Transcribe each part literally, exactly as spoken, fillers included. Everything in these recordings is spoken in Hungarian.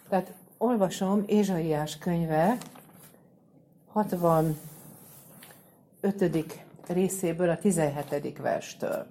Tehát olvasom Ézsaiás könyve hatvanötödik részéből, a tizenhetedik verstől.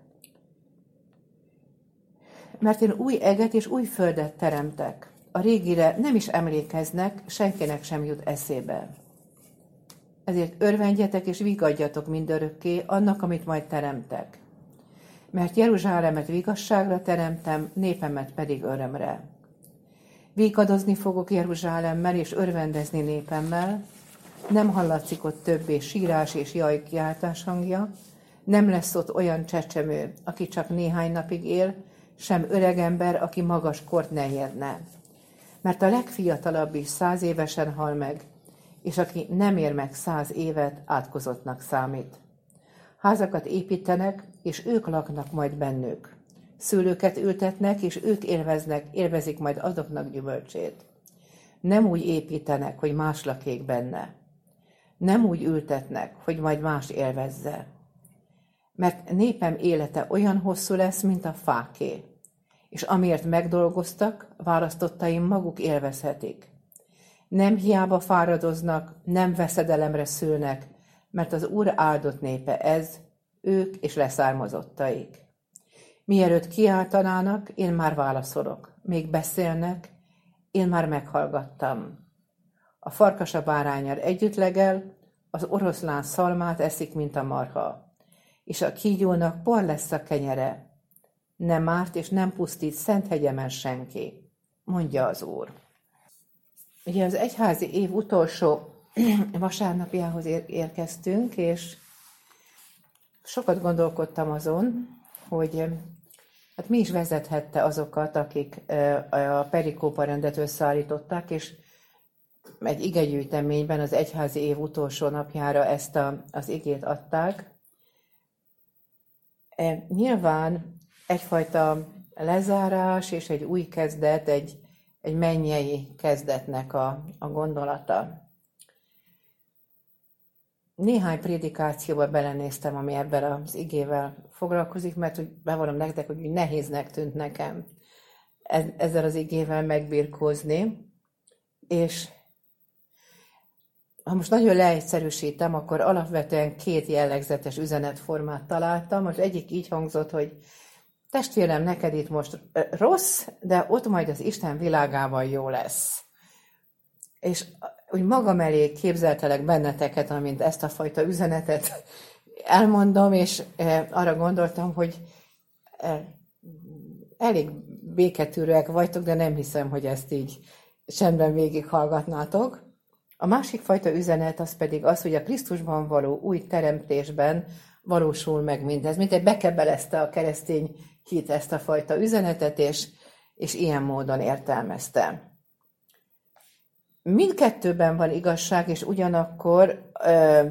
Mert én új eget és új földet teremtek. A régire nem is emlékeznek, senkinek sem jut eszébe. Ezért örvendjetek és vigadjatok mindörökké annak, amit majd teremtek. Mert Jeruzsálemet vigasságra teremtem, népemet pedig örömre. Vigadozni fogok Jeruzsálemmel és örvendezni népemmel, nem hallatszik ott többé sírás és jajkiáltás hangja, nem lesz ott olyan csecsemő, aki csak néhány napig él, sem öregember, aki magas kort ne érne. Mert a legfiatalabb is száz évesen hal meg, és aki nem ér meg száz évet, átkozottnak számít. Házakat építenek, és ők laknak majd bennük. Szőlőket ültetnek, és ők élveznek, élvezik majd azoknak gyümölcsét. Nem úgy építenek, hogy más lakék benne. Nem úgy ültetnek, hogy majd más élvezze. Mert népem élete olyan hosszú lesz, mint a fáké, és amiért megdolgoztak, választottaim maguk élvezhetik. Nem hiába fáradoznak, nem veszedelemre szülnek, mert az Úr áldott népe ez, ők és leszármazottaik. Mielőtt kiáltanának, én már válaszolok. Még beszélnek, én már meghallgattam. A farkas a báránnyal együtt legel, az oroszlán szalmát eszik, mint a marha, és a kígyónak por lesz a kenyere. Nem árt és nem pusztít szent hegyemen senki, mondja az Úr. Ugye az egyházi év utolsó vasárnapjához érkeztünk, és sokat gondolkodtam azon, hogy hát mi is vezethette azokat, akik a perikópa rendet összeállították, és egy igegyűjteményben az egyházi év utolsó napjára ezt a, az igét adták. E, nyilván egyfajta lezárás és egy új kezdet, egy, egy mennyei kezdetnek a, a gondolata. Néhány prédikációba belenéztem, ami ebben az igével foglalkozik, mert úgy bevallom nektek, hogy nehéznek tűnt nekem ezzel az igével megbirkózni, és ha most nagyon leegyszerűsítem, akkor alapvetően két jellegzetes üzenetformát találtam. Az egyik így hangzott, hogy testvérem, neked itt most rossz, de ott majd az Isten világában jó lesz. És úgy magam elé képzeltelek benneteket, amint ezt a fajta üzenetet elmondom, és arra gondoltam, hogy elég béketűrőek vagytok, de nem hiszem, hogy ezt így csendben végighallgatnátok. A másik fajta üzenet az pedig az, hogy a Krisztusban való új teremtésben valósul meg mindez. Mint egy bekebelezte a keresztény hit ezt a fajta üzenetet, és, és ilyen módon értelmezte. Mindkettőben van igazság, és ugyanakkor ö,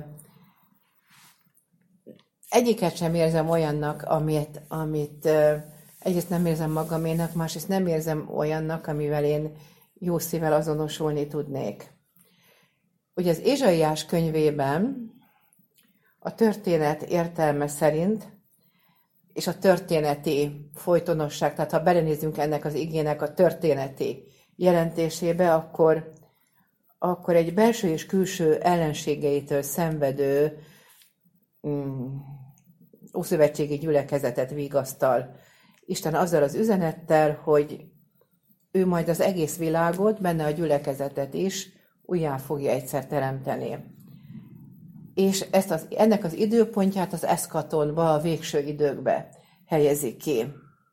egyiket sem érzem olyannak, amit, amit ö, egyrészt nem érzem magaménak, másrészt nem érzem olyannak, amivel én jó szívvel azonosulni tudnék. Ugye az Ézsaiás könyvében a történet értelme szerint, és a történeti folytonosság, tehát ha belenézünk ennek az igének a történeti jelentésébe, akkor, akkor egy belső és külső ellenségeitől szenvedő mm, ószövetségi gyülekezetet vigasztal Isten azzal az üzenettel, hogy ő majd az egész világot, benne a gyülekezetet is újjá fogja egyszer teremteni. És ezt az, ennek az időpontját az eszkatonba, a végső időkbe helyezi ki.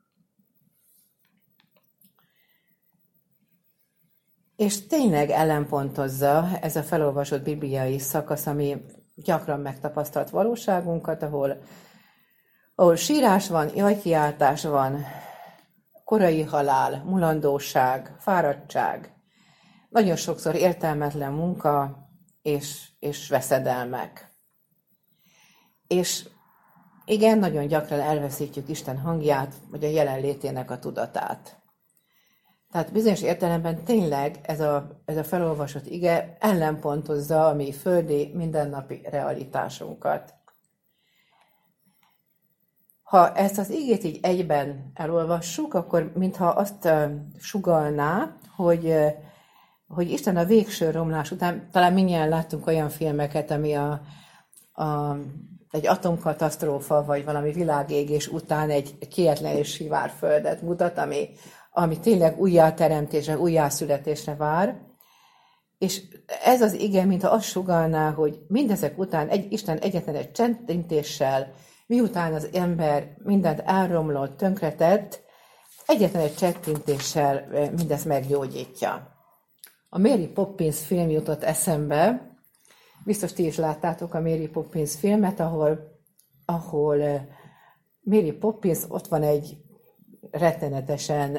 És tényleg ellenpontozza ez a felolvasott bibliai szakasz, ami gyakran megtapasztalt valóságunkat, ahol, ahol sírás van, jajkiáltás van, korai halál, mulandóság, fáradtság, nagyon sokszor értelmetlen munka és, és veszedelmek. És igen, nagyon gyakran elveszítjük Isten hangját, vagy a jelenlétének a tudatát. Tehát bizonyos értelemben tényleg ez a, ez a felolvasott ige ellenpontozza a mi földi, mindennapi realitásunkat. Ha ezt az igét így egyben elolvassuk, akkor mintha azt sugallná, hogy, hogy Isten a végső romlás után, talán mindjárt láttunk olyan filmeket, ami a, a, egy atomkatasztrófa, vagy valami világégés után egy kietlen és sivár földet mutat, ami, ami tényleg újjáteremtésre, újjászületésre vár. És ez az ige, mintha azt sugallná, hogy mindezek után egy, Isten egyetlen egy csettintéssel, miután az ember mindent elromlott, tönkretett, egyetlen egy csettintéssel mindezt meggyógyítja. A Mary Poppins film jutott eszembe, biztos ti is láttátok a Mary Poppins filmet, ahol, ahol Mary Poppins ott van egy rettenetesen,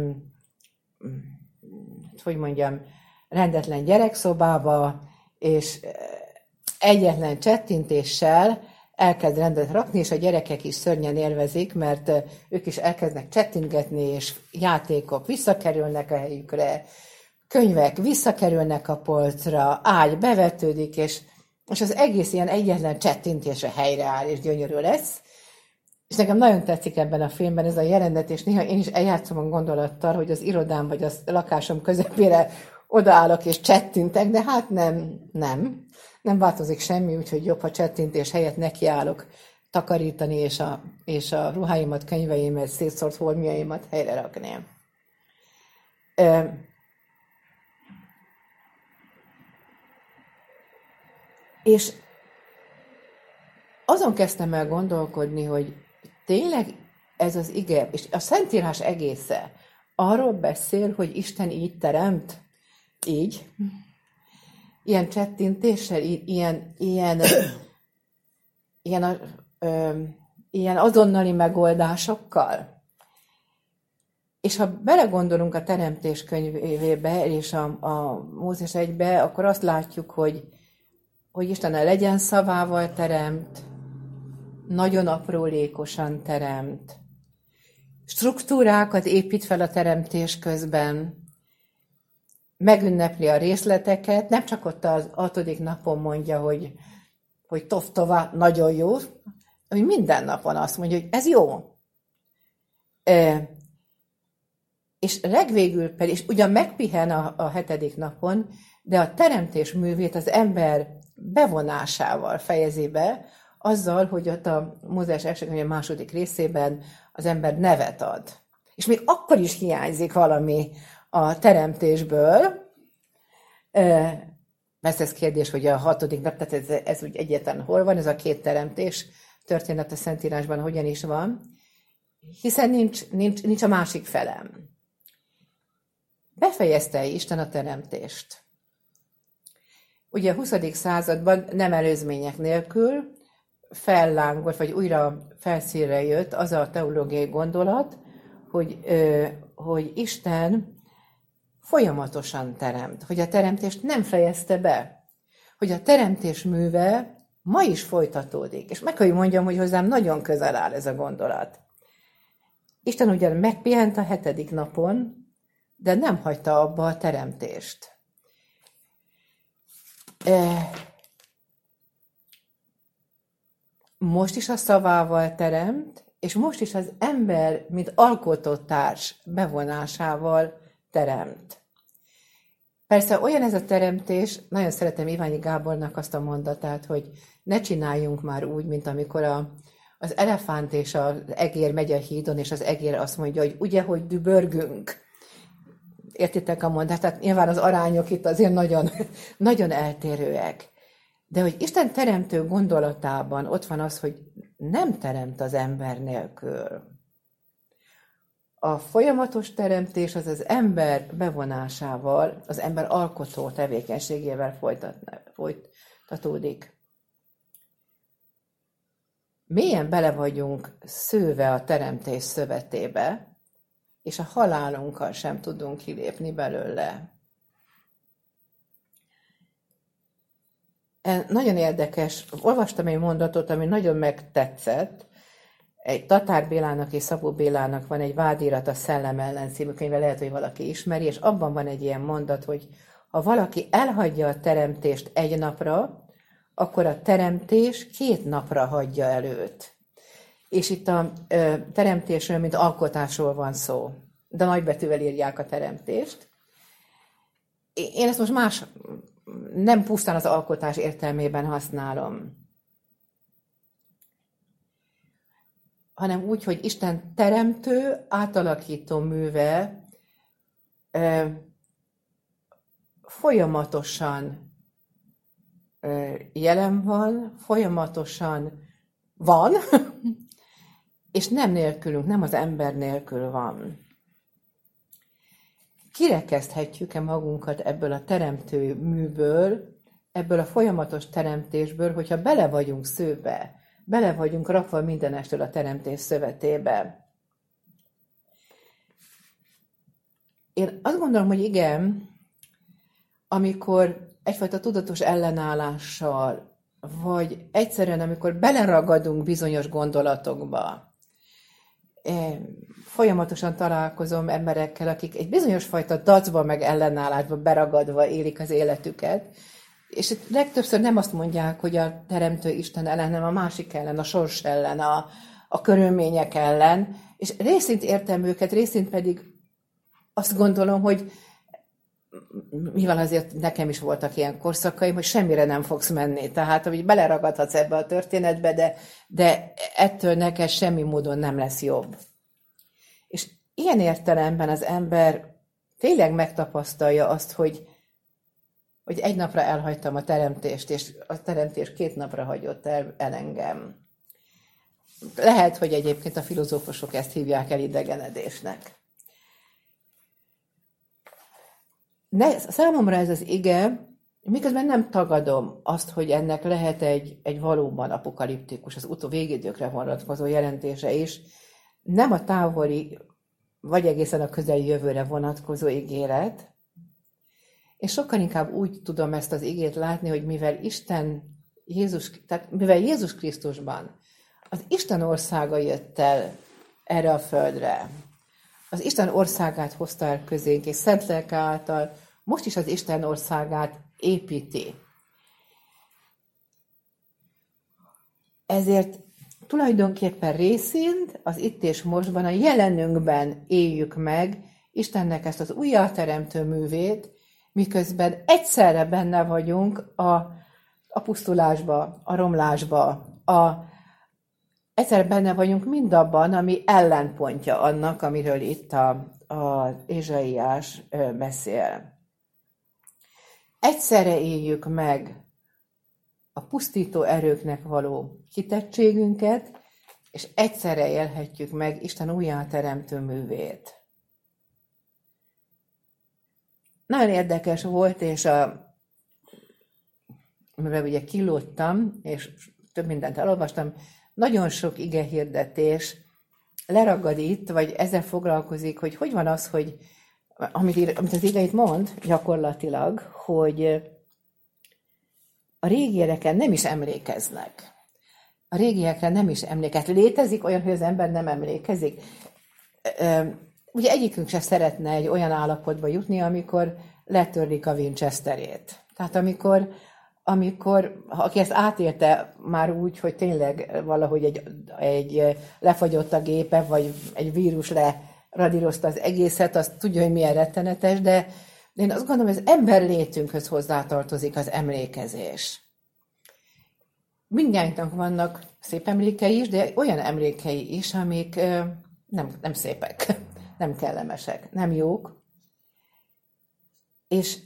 hogy mondjam, rendetlen gyerekszobába, és egyetlen csettintéssel elkezd rendet rakni, és a gyerekek is szörnyen élvezik, mert ők is elkezdnek csettintgetni, és játékok visszakerülnek a helyükre, könyvek visszakerülnek a polcra, ágy bevetődik, és, és az egész ilyen egyetlen csettintésre helyreáll, és gyönyörű lesz. És nekem nagyon tetszik ebben a filmben ez a jelenet, és néha én is eljátszom a gondolattal, hogy az irodám vagy a lakásom közepére odaállok és csettintek, de hát nem, nem. Nem változik semmi, úgyhogy jobb, ha csettintés helyett nekiállok takarítani, és a, és a ruháimat, könyveimet, szétszórt holmiaimat helyre rakni. E, és azon kezdtem el gondolkodni, hogy tényleg ez az ige, és a Szentírás egésze arról beszél, hogy Isten így teremt, így, ilyen csettintéssel, ilyen, ilyen, ilyen, ö, ilyen azonnali megoldásokkal. És ha belegondolunk a Teremtés könyvébe és a, a Mózes egybe, akkor azt látjuk, hogy, hogy Isten a legyen szavával teremt, nagyon aprólékosan teremt, struktúrákat épít fel a teremtés közben, megünnepli a részleteket, nem csak ott az hatodik napon mondja, hogy, hogy tof-tova, nagyon jó, hogy minden napon azt mondja, hogy ez jó. E, és legvégül pedig, és ugyan megpihen a, a hetedik napon, de a teremtés művét az ember bevonásával fejezi be, azzal, hogy ott a Mózes első könyve második részében az ember nevet ad. És még akkor is hiányzik valami a teremtésből. Persze ez kérdés, hogy a hatodik nap, tehát ez, ez úgy egyetlen hol van, ez a két teremtés történet a Szentírásban hogyan is van, hiszen nincs, nincs, nincs a másik felem. Befejezte Isten a teremtést. Ugye a huszadik században nem előzmények nélkül fellángolt, vagy újra felszínre jött az a teológiai gondolat, hogy, hogy Isten folyamatosan teremt, hogy a teremtést nem fejezte be, hogy a teremtés műve ma is folytatódik. És meg kell mondjam, hogy hozzám nagyon közel áll ez a gondolat. Isten ugyan megpihent a hetedik napon, de nem hagyta abba a teremtést. Most is a szavával teremt, és most is az ember, mint alkotótárs bevonásával teremt. Persze olyan ez a teremtés, nagyon szeretem Iványi Gábornak azt a mondatát, hogy ne csináljunk már úgy, mint amikor a, az elefánt és az egér megy a hídon, és az egér azt mondja, hogy ugye, hogy dübörgünk. Értitek a mondatát? Nyilván az arányok itt azért nagyon, nagyon eltérőek. De hogy Isten teremtő gondolatában ott van az, hogy nem teremt az ember nélkül. A folyamatos teremtés az az ember bevonásával, az ember alkotó tevékenységével folytatódik. Mélyen bele vagyunk szőve a teremtés szövetébe, és a halálunkkal sem tudunk kilépni belőle. Nagyon érdekes, olvastam egy mondatot, ami nagyon megtetszett. Egy Tatár Bélának és Szabó Bélának van egy Vádirat a szellem ellen című könyve, lehet, hogy valaki ismeri, és abban van egy ilyen mondat, hogy ha valaki elhagyja a teremtést egy napra, akkor a teremtés két napra hagyja el őt. És itt a ö, teremtésről, mint alkotásról van szó. De nagybetűvel írják a teremtést. Én ezt most más, nem pusztán az alkotás értelmében használom, hanem úgy, hogy Isten teremtő, átalakító műve ö, folyamatosan ö, jelen van, folyamatosan van, és nem nélkülünk, nem az ember nélkül van. Kirekeszthetjük-e magunkat ebből a teremtő műből, ebből a folyamatos teremtésből, hogyha bele vagyunk szőve, bele vagyunk rakva mindenestől a teremtés szövetébe. Én azt gondolom, hogy igen, amikor egyfajta tudatos ellenállással, vagy egyszerűen, amikor beleragadunk bizonyos gondolatokba, folyamatosan találkozom emberekkel, akik egy bizonyos fajta dacba, meg ellenállásba beragadva élik az életüket, és legtöbbször nem azt mondják, hogy a teremtő Isten ellen, hanem a másik ellen, a sors ellen, a, a körülmények ellen, és részint értem őket, részint pedig azt gondolom, hogy mivel azért nekem is voltak ilyen korszakaim, hogy semmire nem fogsz menni. Tehát, hogy beleragadhatsz ebbe a történetbe, de, de ettől neked semmi módon nem lesz jobb. És ilyen értelemben az ember tényleg megtapasztalja azt, hogy, hogy egy napra elhagytam a teremtést, és a teremtés két napra hagyott el, el engem. Lehet, hogy egyébként a filozófusok ezt hívják el idegenedésnek. Ne, számomra ez az ige, miközben nem tagadom azt, hogy ennek lehet egy, egy valóban apokaliptikus, az utó végidőkre vonatkozó jelentése is, nem a távoli, vagy egészen a közeli jövőre vonatkozó ígéret, és sokkal inkább úgy tudom ezt az igét látni, hogy mivel Isten, Jézus, tehát mivel Jézus Krisztusban az Isten országa jött el erre a földre, az Isten országát hozta el közénk, és szent lelke által most is az Isten országát építi. Ezért tulajdonképpen részint az itt és mostban, a jelenünkben éljük meg Istennek ezt az újjáteremtő művét, miközben egyszerre benne vagyunk a, a pusztulásba, a romlásba, a Egyszer benne vagyunk mindabban, ami ellenpontja annak, amiről itt az Ézsaiás beszél. Egyszerre éljük meg a pusztító erőknek való hitettségünket, és egyszerre élhetjük meg Isten újjáteremtő művét. Nagyon érdekes volt, és a, mivel ugye kilódtam, és több mindent elolvastam, nagyon sok igehirdetés leragad itt, vagy ezzel foglalkozik, hogy hogy van az, hogy amit, amit az ige itt mond gyakorlatilag, hogy a régiekre nem is emlékeznek. A régiekre nem is emlékeznek. Létezik olyan, hogy az ember nem emlékezik. Ugye egyikünk se szeretne egy olyan állapotba jutni, amikor letörlik a Winchesterét. Tehát amikor amikor, aki ezt átélte már úgy, hogy tényleg valahogy egy, egy lefagyott a gépe, vagy egy vírus leradírozta az egészet, azt tudja, hogy milyen rettenetes, de én azt gondolom, hogy az ember létünkhöz hozzátartozik az emlékezés. Mindjárt vannak szép emlékei is, de olyan emlékei is, amik nem, nem szépek, nem kellemesek, nem jók. És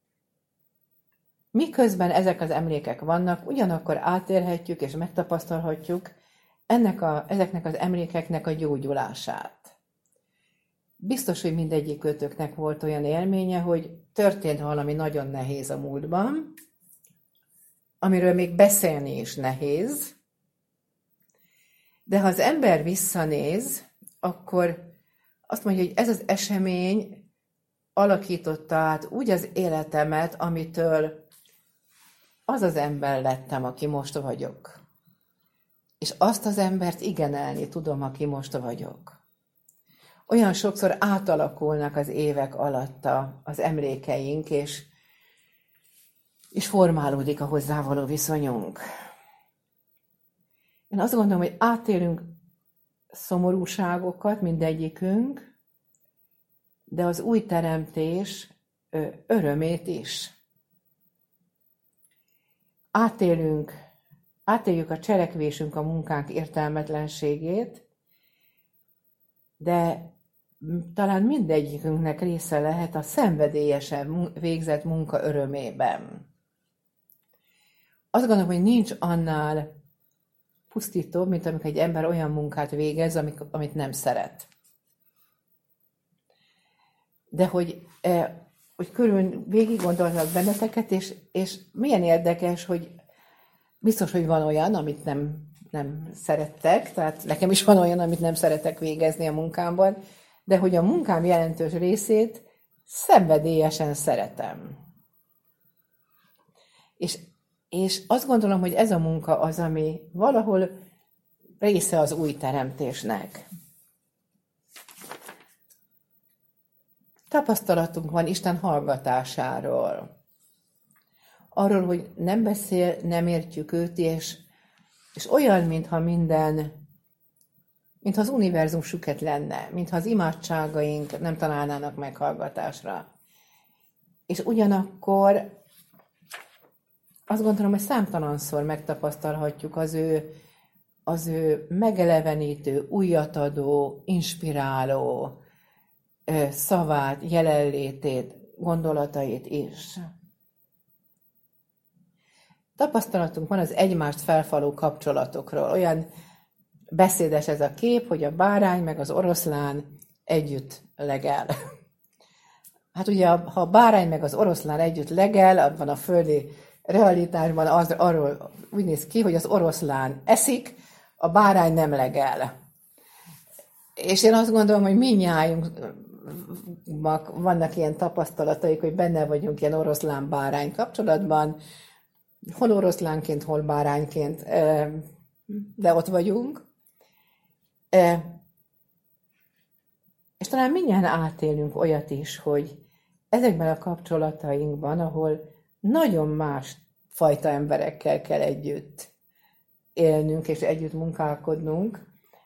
miközben ezek az emlékek vannak, ugyanakkor átérhetjük és megtapasztalhatjuk ennek a, ezeknek az emlékeknek a gyógyulását. Biztos, hogy mindegyik kötöknek volt olyan élménye, hogy történt valami nagyon nehéz a múltban, amiről még beszélni is nehéz, de ha az ember visszanéz, akkor azt mondja, hogy ez az esemény alakította át úgy az életemet, amitől az az ember lettem, aki most vagyok. És azt az embert igenelni tudom, aki most vagyok. Olyan sokszor átalakulnak az évek alatt az emlékeink, és, és formálódik a hozzávaló viszonyunk. Én azt gondolom, hogy átélünk szomorúságokat mindegyikünk, de az új teremtés örömét is. Átélünk, átéljük a cselekvésünk, a munkánk értelmetlenségét, de talán mindegyikünknek része lehet a szenvedélyesen végzett munka örömében. Azt gondolom, hogy nincs annál pusztítóbb, mint amikor egy ember olyan munkát végez, amit nem szeret. De hogy, hogy körül végig gondolnak benneteket, és, és milyen érdekes, hogy biztos, hogy van olyan, amit nem, nem szerettek, tehát nekem is van olyan, amit nem szeretek végezni a munkámban, de hogy a munkám jelentős részét szenvedélyesen szeretem. És, és azt gondolom, hogy ez a munka az, ami valahol része az új teremtésnek. Tapasztalatunk van Isten hallgatásáról. Arról, hogy nem beszél, nem értjük őt, és, és olyan, mintha minden, mintha az univerzum süket lenne, mintha az imádságaink nem találnának meghallgatásra. És ugyanakkor azt gondolom, hogy számtalanszor megtapasztalhatjuk az ő, az ő megelevenítő, újatadó, inspiráló szavát, jelenlétét, gondolatait is. Tapasztalatunk van az egymást felfaló kapcsolatokról. Olyan beszédes ez a kép, hogy a bárány meg az oroszlán együtt legel. Hát ugye, ha a bárány meg az oroszlán együtt legel, abban a földi realitásban az, arról úgy néz ki, hogy az oroszlán eszik, a bárány nem legel. És én azt gondolom, hogy mindnyájunknak vannak ilyen tapasztalataik, hogy benne vagyunk ilyen oroszlán-bárány kapcsolatban, hol oroszlánként, hol bárányként, de ott vagyunk. És talán mindjárt átélünk olyat is, hogy ezekben a kapcsolatainkban, ahol nagyon más fajta emberekkel kell együtt élnünk és együtt munkálkodnunk,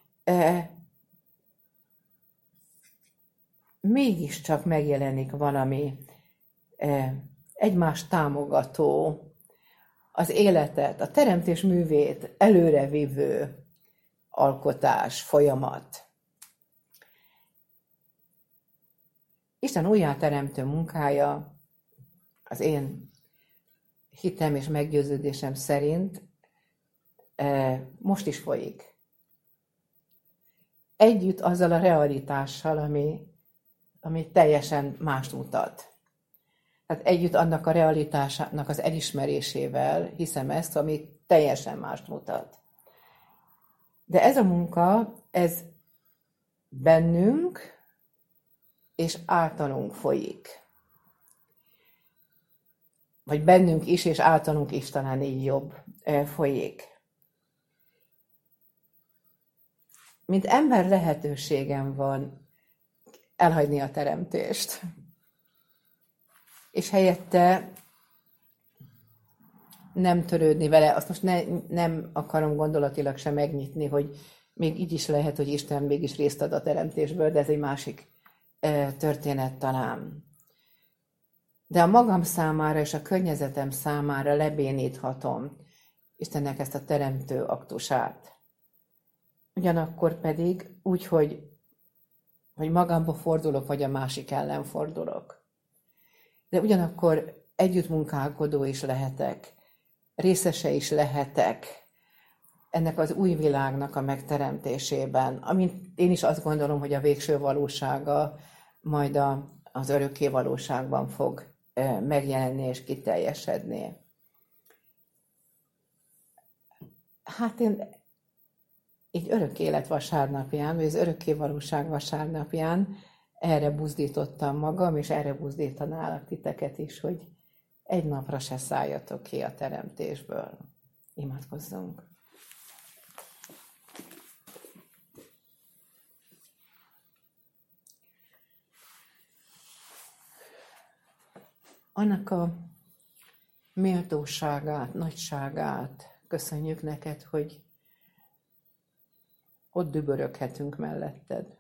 mégiscsak megjelenik valami egymást támogató, az életet, a teremtés művét előrevívő alkotás, folyamat. Isten újjáteremtő munkája az én hitem és meggyőződésem szerint most is folyik. Együtt azzal a realitással, ami, ami teljesen mást mutat. Tehát együtt annak a realitásának az elismerésével hiszem ezt, ami teljesen mást mutat. De ez a munka, ez bennünk és általunk folyik. Vagy bennünk is, és általunk is talán így jobb folyik. Mint ember lehetőségem van elhagyni a teremtést. És helyette nem törődni vele. Azt most ne, nem akarom gondolatilag sem megnyitni, hogy még így is lehet, hogy Isten mégis részt ad a teremtésből, de ez egy másik e, történet talán. De a magam számára és a környezetem számára lebéníthatom Istennek ezt a teremtő aktusát. Ugyanakkor pedig úgy, hogy, hogy magamba fordulok, vagy a másik ellen fordulok. De ugyanakkor együttmunkálkodó is lehetek, részese is lehetek ennek az új világnak a megteremtésében, amint én is azt gondolom, hogy a végső valósága majd a, az örökké valóságban fog megjelenni és kiteljesedni. Hát én így örök élet vasárnapján, vagy az örökké valóság vasárnapján erre buzdítottam magam, és erre buzdítanálak titeket is, hogy egy napra se szálljatok ki a teremtésből. Imádkozzunk! Annak a méltóságát, nagyságát köszönjük neked, hogy ott düböröghetünk melletted.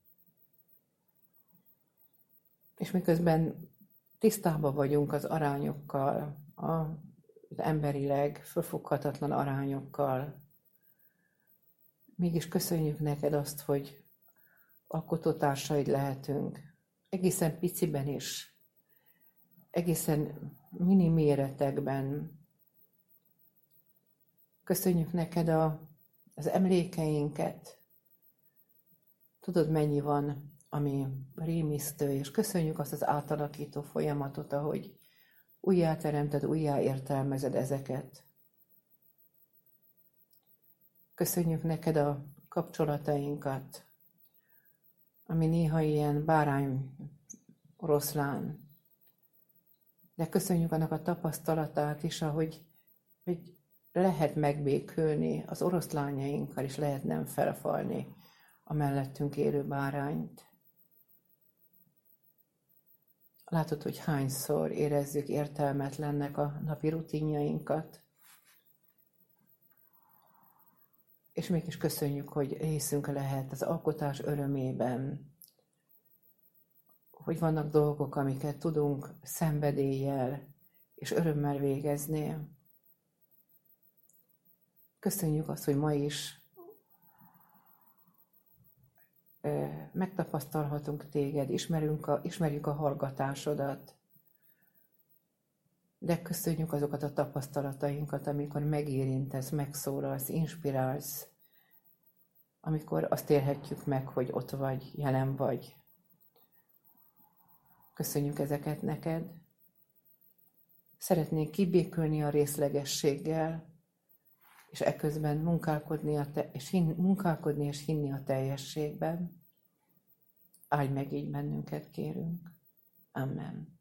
És miközben tisztában vagyunk az arányokkal, az emberileg fölfoghatatlan arányokkal, mégis köszönjük neked azt, hogy alkotótársaid lehetünk, egészen piciben is, egészen mini méretekben. Köszönjük neked a, az emlékeinket. Tudod, mennyi van, ami rémisztő, és köszönjük azt az átalakító folyamatot, ahogy újjáteremted, újjáértelmezed ezeket. Köszönjük neked a kapcsolatainkat, ami néha ilyen bárány oroszlán. De köszönjük annak a tapasztalatát is, ahogy hogy lehet megbékülni az oroszlányainkkal, és lehet nem felfalni a mellettünk élő bárányt. Látod, hogy hányszor érezzük értelmetlennek a napi rutinjainkat. És mégis köszönjük, hogy részünk lehet az alkotás örömében, hogy vannak dolgok, amiket tudunk szenvedéllyel és örömmel végezni. Köszönjük azt, hogy ma is megtapasztalhatunk téged, ismerünk a, ismerjük a hallgatásodat, de köszönjük azokat a tapasztalatainkat, amikor megérintesz, megszólalsz, inspirálsz, amikor azt élhetjük meg, hogy ott vagy, jelen vagy. Köszönjük ezeket neked. Szeretnénk kibékülni a részlegességgel, és eközben munkálkodni, a te, és hin, munkálkodni és hinni a teljességben. Áldj meg így bennünket, kérünk. Amen.